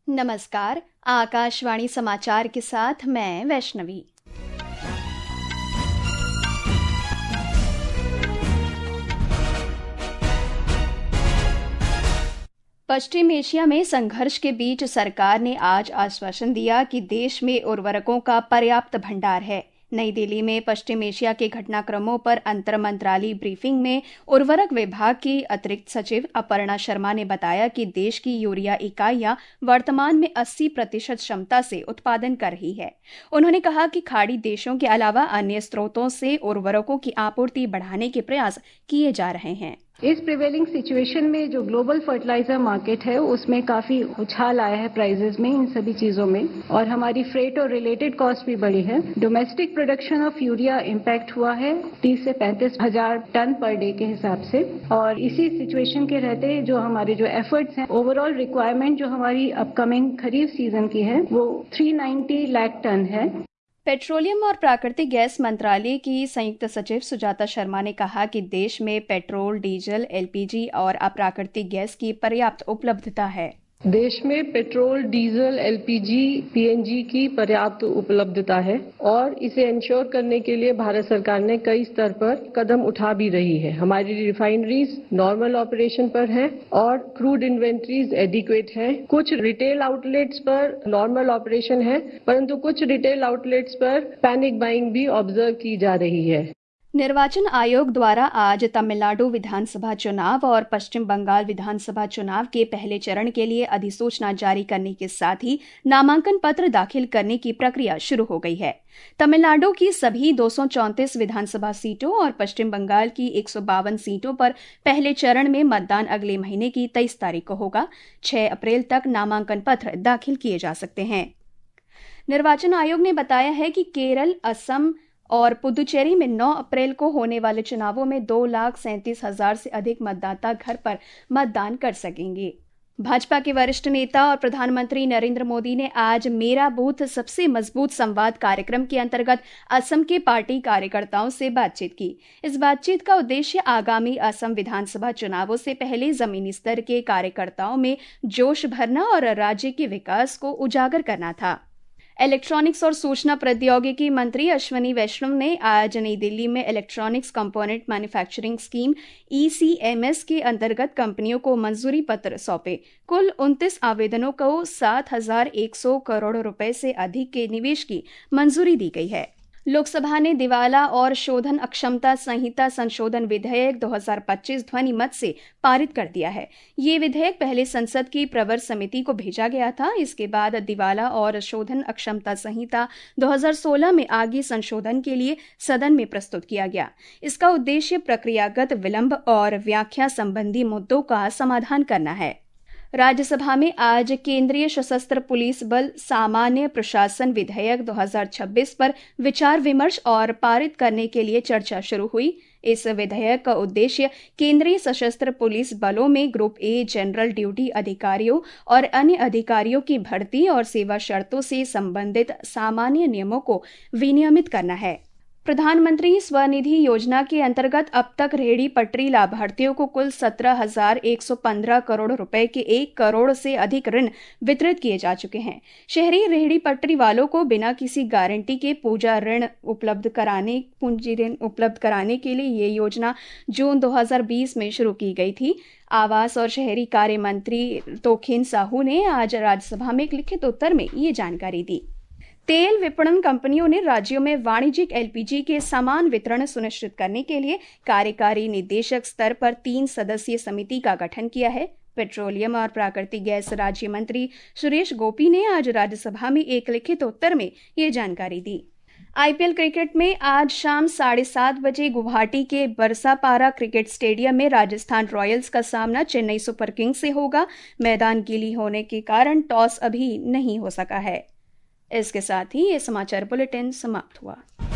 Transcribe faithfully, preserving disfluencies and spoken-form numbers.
नमस्कार, आकाशवाणी समाचार के साथ मैं वैष्णवी। पश्चिम एशिया में संघर्ष के बीच सरकार ने आज आश्वासन दिया कि देश में उर्वरकों का पर्याप्त भंडार है। नई दिल्ली में पश्चिम एशिया के घटनाक्रमों पर अंतर मंत्रालयी ब्रीफिंग में उर्वरक विभाग की अतिरिक्त सचिव अपर्णा शर्मा ने बताया कि देश की यूरिया इकाइयां वर्तमान में अस्सी प्रतिशत क्षमता से उत्पादन कर रही है। उन्होंने कहा कि खाड़ी देशों के अलावा अन्य स्रोतों से उर्वरकों की आपूर्ति बढ़ाने के प्रयास किए जा रहे हैं। इस प्रिवेलिंग सिचुएशन में जो ग्लोबल फर्टिलाइजर मार्केट है उसमें काफी उछाल आया है प्राइसेस में, इन सभी चीजों में, और हमारी फ्रेट और रिलेटेड कॉस्ट भी बढ़ी है। Domestic production of urea impact हुआ है तीस से पैंतीस हजार टन पर डे के हिसाब से, और इसी सिचुएशन के रहते जो हमारे जो एफर्ट्स हैं, ओवरऑल रिक्वायरमेंट जो हमारी अपकमिंग खरीफ सीजन की है वो तीन सौ नब्बे लाख टन है। पेट्रोलियम और प्राकृतिक गैस मंत्रालय की संयुक्त सचिव सुजाता शर्मा ने कहा कि देश में पेट्रोल, डीजल, एलपीजी और अप्राकृतिक गैस की पर्याप्त उपलब्धता है। देश में पेट्रोल, डीजल, एलपीजी, पीएनजी की पर्याप्त उपलब्धता है और इसे इंश्योर करने के लिए भारत सरकार ने कई स्तर पर कदम उठा भी रही है। हमारी रिफाइनरीज नॉर्मल ऑपरेशन पर है और क्रूड इन्वेंट्रीज एडिक्वेट है। कुछ रिटेल आउटलेट्स पर नॉर्मल ऑपरेशन है, परंतु कुछ रिटेल आउटलेट्स पर पैनिक बाइंग भी ऑब्जर्व की जा रही है। निर्वाचन आयोग द्वारा आज तमिलनाडु विधानसभा चुनाव और पश्चिम बंगाल विधानसभा चुनाव के पहले चरण के लिए अधिसूचना जारी करने के साथ ही नामांकन पत्र दाखिल करने की प्रक्रिया शुरू हो गई है। तमिलनाडु की सभी दो सौ चौंतीस विधानसभा सीटों और पश्चिम बंगाल की एक सौ बावन सीटों पर पहले चरण में मतदान अगले महीने की तेईस तारीख को होगा। छह अप्रैल तक नामांकन पत्र दाखिल किए जा सकते हैं। निर्वाचन आयोग ने बताया है कि केरल, असम और पुदुचेरी में नौ अप्रैल को होने वाले चुनावों में दो लाख सैंतीस हजार से अधिक मतदाता घर पर मतदान कर सकेंगे। भाजपा के वरिष्ठ नेता और प्रधानमंत्री नरेंद्र मोदी ने आज मेरा बूथ सबसे मजबूत संवाद कार्यक्रम के अंतर्गत असम के पार्टी कार्यकर्ताओं से बातचीत की। इस बातचीत का उद्देश्य आगामी असम विधानसभा चुनावों से पहले जमीनी स्तर के कार्यकर्ताओं में जोश भरना और राज्य के विकास को उजागर करना था। इलेक्ट्रॉनिक्स और सूचना प्रौद्योगिकी मंत्री अश्विनी वैष्णव ने आज नई दिल्ली में electronics component manufacturing scheme E C M S के अंतर्गत कंपनियों को मंजूरी पत्र सौंपे। कुल उनतीस आवेदनों को सात हजार एक सौ करोड़ रुपए से अधिक के निवेश की मंजूरी दी गई है। लोकसभा ने दिवाला और शोधन अक्षमता संहिता संशोधन विधेयक दो हज़ार पच्चीस ध्वनि मत से पारित कर दिया है। ये विधेयक पहले संसद की प्रवर समिति को भेजा गया था। इसके बाद दिवाला और शोधन अक्षमता संहिता दो हज़ार सोलह में आगे संशोधन के लिए सदन में प्रस्तुत किया गया। इसका उद्देश्य प्रक्रियागत विलंब और व्याख्या संबंधी मुद्दों का समाधान करना है। राज्यसभा में आज केंद्रीय सशस्त्र पुलिस बल सामान्य प्रशासन विधेयक दो हज़ार छब्बीस पर विचार विमर्श और पारित करने के लिए चर्चा शुरू हुई। इस विधेयक का उद्देश्य केंद्रीय सशस्त्र पुलिस बलों में ग्रुप ए जनरल ड्यूटी अधिकारियों और अन्य अधिकारियों की भर्ती और सेवा शर्तों से संबंधित सामान्य नियमों को विनियमित करना है। प्रधानमंत्री स्वनिधि योजना के अंतर्गत अब तक रेहड़ी पटरी लाभार्थियों को कुल सत्रह हजार एक सौ पंद्रह करोड़ रुपए के एक करोड़ से अधिक ऋण वितरित किए जा चुके हैं। शहरी रेहड़ी पटरी वालों को बिना किसी गारंटी के पूजा ऋण उपलब्ध कराने पूंजी ऋण उपलब्ध कराने के लिए ये योजना जून दो हज़ार बीस में शुरू की गई थी। आवास और शहरी कार्य मंत्री तोखिन साहू ने आज राज्यसभा में एक लिखित उत्तर में ये जानकारी दी। तेल विपणन कंपनियों ने राज्यों में वाणिज्यिक एलपीजी के समान वितरण सुनिश्चित करने के लिए कार्यकारी निदेशक स्तर पर तीन सदस्यीय समिति का गठन किया है। पेट्रोलियम और प्राकृतिक गैस राज्य मंत्री सुरेश गोपी ने आज राज्यसभा में एक लिखित उत्तर में ये जानकारी दी। आईपीएल क्रिकेट में आज शाम साढ़े सात बजे गुवाहाटी के बरसापारा क्रिकेट स्टेडियम में राजस्थान रॉयल्स का सामना चेन्नई सुपर किंग्स से होगा। मैदान गीली होने के कारण टॉस अभी नहीं हो सका है। इसके साथ ही ये समाचार बुलेटिन समाप्त हुआ।